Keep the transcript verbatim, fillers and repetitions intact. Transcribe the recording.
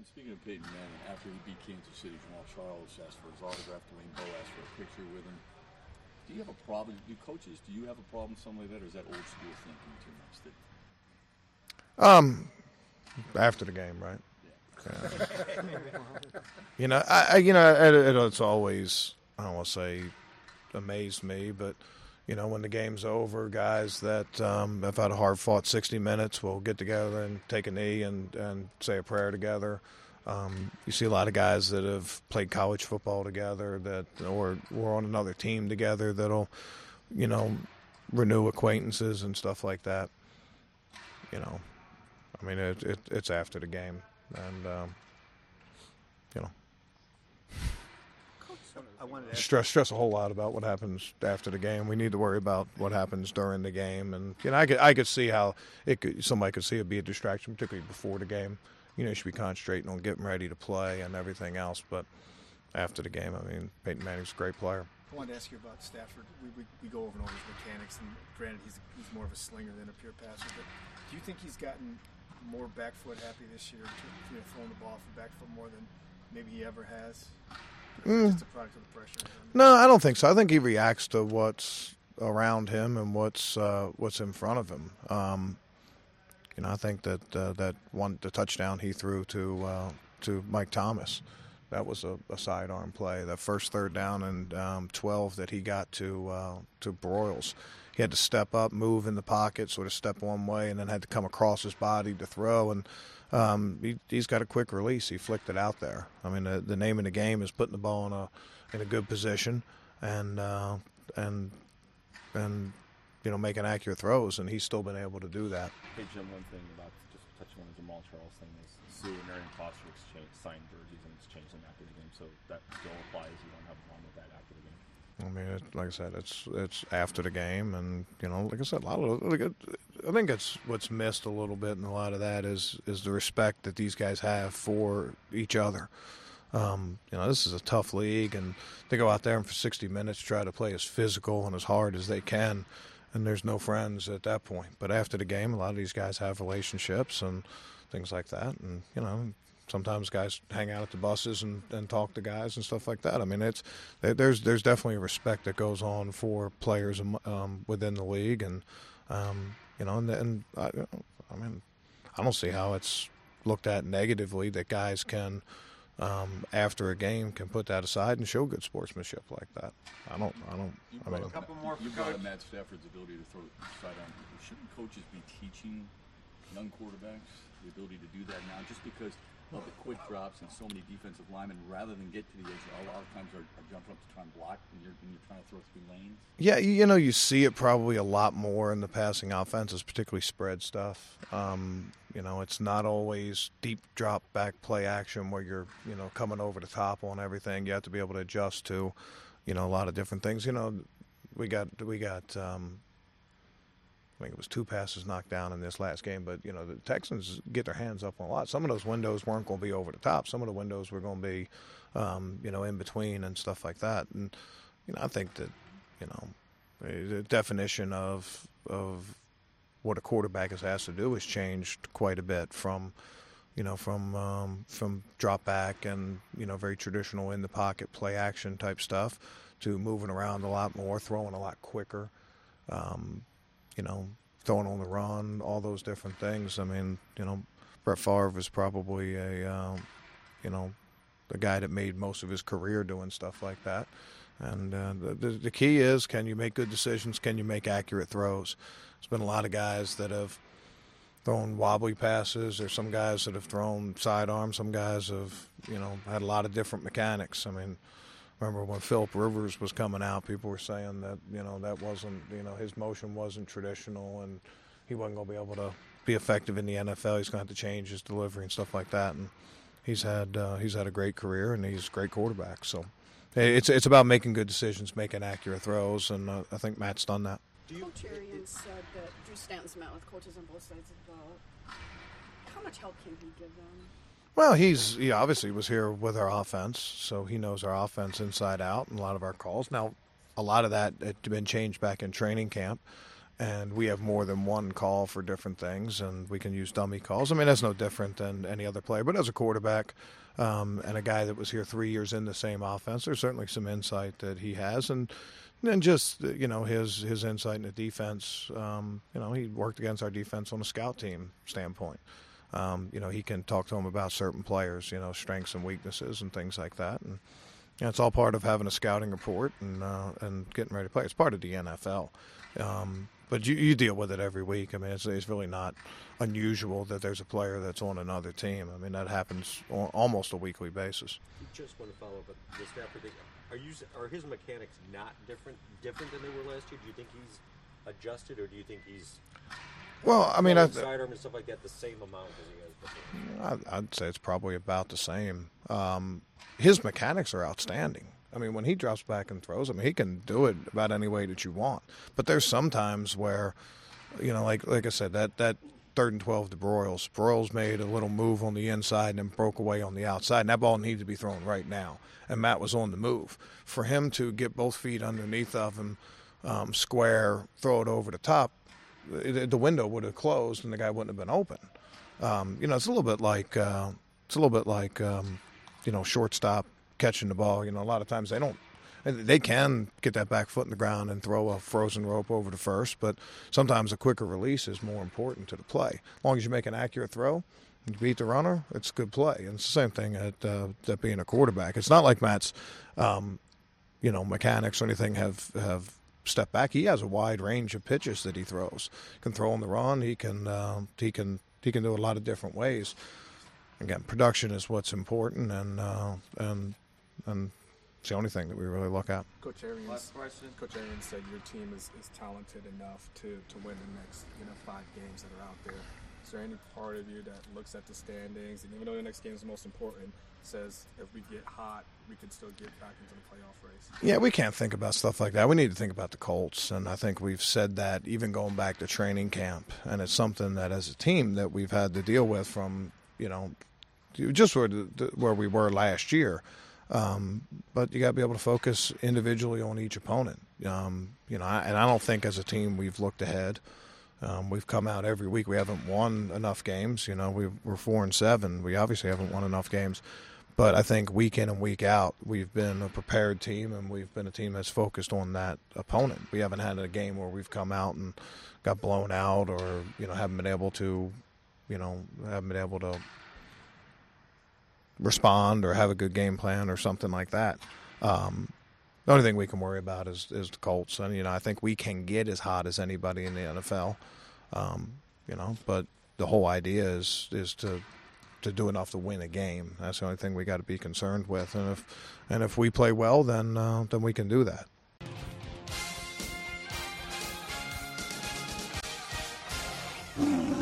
And speaking of Peyton Manning, after he beat Kansas City, Jamal Charles asked for his autograph, Dwayne Bowe asked for a picture with him. Do you have a problem? Do coaches, do you have a problem something like that, or is that old school thinking too much? That... Um, after the game, right? Yeah. Yeah. you know, I, I you know, it, it, it's always, I don't want to say amazed me, but, you know, when the game's over, guys that um, have had a hard-fought sixty minutes will get together and take a knee and, and say a prayer together. Um, you see a lot of guys that have played college football together that or were on another team together that'll, you know, renew acquaintances and stuff like that. You know, I mean, it, it, it's after the game. And, um, you know, I wanted to stress stress a whole lot about what happens after the game. We need to worry about what happens during the game. And, you know, I could, I could see how it could, somebody could see it be a distraction, particularly before the game. You know, you should be concentrating on getting ready to play and everything else. But after the game, I mean, Peyton Manning's a great player. I wanted to ask you about Stafford. We, we, we go over and over his mechanics, and granted, he's he's more of a slinger than a pure passer. But do you think he's gotten more back foot happy this year, to, you know, throwing the ball off the back foot more than maybe he ever has? Mm. Just a product of the pressure. No, I don't think so. I think he reacts to what's around him and what's uh, what's in front of him. Um, You know, I think that uh, that one the touchdown he threw to uh, to Mike Thomas, that was a, a sidearm play. That first third down and um, twelve that he got to uh, to Broyles, he had to step up, move in the pocket, sort of step one way, and then had to come across his body to throw. And um, he, he's got a quick release. He flicked it out there. I mean, the, the name of the game is putting the ball in a in a good position and uh, and and. you know, making accurate throws, and he's still been able to do that. Hey, Jim, one thing about just touching on the Jamal Charles thing is Sue and Arian Foster exchange, signed jerseys and exchanged them after the game, so that still applies. You don't have a problem with that after the game. I mean, it, like I said, it's it's after the game, and you know, like I said, a lot of like, I think it's what's missed a little bit, and a lot of that is is the respect that these guys have for each other. Um, you know, this is a tough league, and they go out there and for sixty minutes try to play as physical and as hard as they can. And there's no friends at that point. But after the game, a lot of these guys have relationships and things like that. And, you know, sometimes guys hang out at the buses and, and talk to guys and stuff like that. I mean, it's there's there's definitely a respect that goes on for players um, within the league. And, um, you know, and, and I, I mean, I don't see how it's looked at negatively that guys can – Um, after a game, can put that aside and show good sportsmanship like that. I don't. I don't. You I mean, a couple more. You brought up Matt Stafford's ability to throw sidearm. Shouldn't coaches be teaching young quarterbacks the ability to do that now? Just because of the quick drops and so many defensive linemen, rather than get to the edge, a lot of times are, are jumping up to try and block when you're when you're trying to throw through lanes. Yeah, you know, you see it probably a lot more in the passing offenses, particularly spread stuff. Um, you know, it's not always deep drop back play action where you're, you know, coming over the top on everything. You have to be able to adjust to, you know, a lot of different things. You know, we got we got um, I think it was two passes knocked down in this last game, but, you know, the Texans get their hands up on a lot. Some of those windows weren't going to be over the top. Some of the windows were going to be, um, you know, in between and stuff like that. And, you know, I think that, you know, the definition of of what a quarterback is asked to do has changed quite a bit from, you know, from um, from drop back and, you know, very traditional in the pocket play action type stuff to moving around a lot more, throwing a lot quicker, um, you know, throwing on the run, all those different things. I mean, you know, Brett Favre is probably a, um, you know, the guy that made most of his career doing stuff like that. And uh, the, the key is, can you make good decisions? Can you make accurate throws? There's been a lot of guys that have thrown wobbly passes. There's some guys that have thrown sidearms. Some guys have, you know, had a lot of different mechanics. I mean, remember when Phillip Rivers was coming out, people were saying that, you know, that wasn't, you know, his motion wasn't traditional and he wasn't going to be able to be effective in the N F L. He's going to have to change his delivery and stuff like that. And he's had uh, he's had a great career, and he's a great quarterback. So it's it's about making good decisions, making accurate throws, and uh, I think Matt's done that. Coach Arians said that Drew Stanton's met with coaches on both sides of the ball. How much help can he give them? Well, he's he obviously was here with our offense, so he knows our offense inside out and a lot of our calls. Now, a lot of that had been changed back in training camp, and we have more than one call for different things, and we can use dummy calls. I mean, that's no different than any other player. But as a quarterback um, and a guy that was here three years in the same offense, there's certainly some insight that he has, and then just you know his his insight in the defense. Um, you know, he worked against our defense on a scout team standpoint. Um, you know, he can talk to them about certain players, you know, strengths and weaknesses and things like that, and you know, it's all part of having a scouting report and uh, and getting ready to play. It's part of the N F L. Um, But you, you deal with it every week. I mean, it's, it's really not unusual that there's a player that's on another team. I mean, that happens on almost a weekly basis. Just want to follow up on the Stafford thing. Are you are his mechanics not different different than they were last year? Do you think he's adjusted, or do you think he's well? I mean, I, sidearm and stuff like that the same amount as he has before? I, I'd say it's probably about the same. Um, his mechanics are outstanding. I mean, when he drops back and throws, I mean, he can do it about any way that you want. But there's some times where, you know, like like I said, that, that third and twelve to Broyles. Broyles made a little move on the inside and then broke away on the outside, and that ball needed to be thrown right now. And Matt was on the move. For him to get both feet underneath of him, um, square, throw it over the top, it, the window would have closed and the guy wouldn't have been open. Um, you know, it's a little bit like uh, it's a little bit like um, you know, shortstop catching the ball. You know, a lot of times they don't, they can get that back foot in the ground and throw a frozen rope over to first, but sometimes a quicker release is more important to the play. As long as you make an accurate throw, you beat the runner, it's a good play. And it's the same thing at, uh, at being a quarterback. It's not like Matt's, um, you know, mechanics or anything have, have stepped back. He has a wide range of pitches that he throws. He can throw on the run. He can, uh, he can, he can do a lot of different ways. Again, production is what's important, and uh, and and it's the only thing that we really look at. Coach Arians, Last question. Coach Arians said your team is, is talented enough to, to win the next you know five games that are out there. Is there any part of you that looks at the standings and even though the next game is the most important, says if we get hot, we can still get back into the playoff race? Yeah, we can't think about stuff like that. We need to think about the Colts, and I think we've said that even going back to training camp, and it's something that as a team that we've had to deal with from you know just where the, where we were last year. Um, but you got to be able to focus individually on each opponent. Um, you know, I, and I don't think as a team we've looked ahead. Um, we've come out every week. We haven't won enough games. You know, we we're four and seven. We obviously haven't won enough games. But I think week in and week out, we've been a prepared team, and we've been a team that's focused on that opponent. We haven't had a game where we've come out and got blown out, or you know, haven't been able to, you know, haven't been able to respond or have a good game plan or something like that. Um, the only thing we can worry about is, is the Colts. And, you know, I think we can get as hot as anybody in the N F L, um, you know, but the whole idea is, is to, to do enough to win a game. That's the only thing we got to be concerned with. And if, and if we play well, then, uh, then we can do that.